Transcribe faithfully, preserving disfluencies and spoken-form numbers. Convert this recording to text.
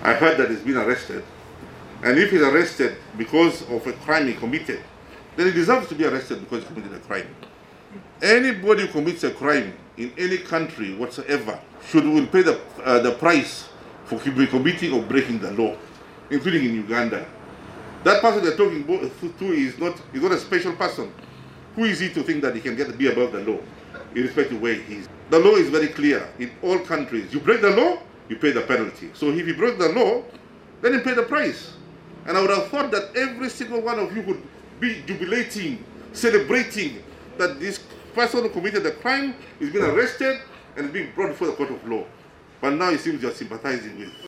I heard that he's been arrested. And if he's arrested because of a crime he committed, then he deserves to be arrested because he committed a crime. Anybody who commits a crime in any country whatsoever should will pay the, uh, the price for committing or breaking the law, including in Uganda. That person they're talking to is not, is not a special person. Who is he to think that he can get be above the law, irrespective of where he is? The law is very clear in all countries. You break the law, you pay the penalty. So if you broke the law, then you pay the price. And I would have thought that every single one of you would be jubilating, celebrating that this person who committed the crime is being arrested and is being brought before the court of law. But now it seems you're sympathizing with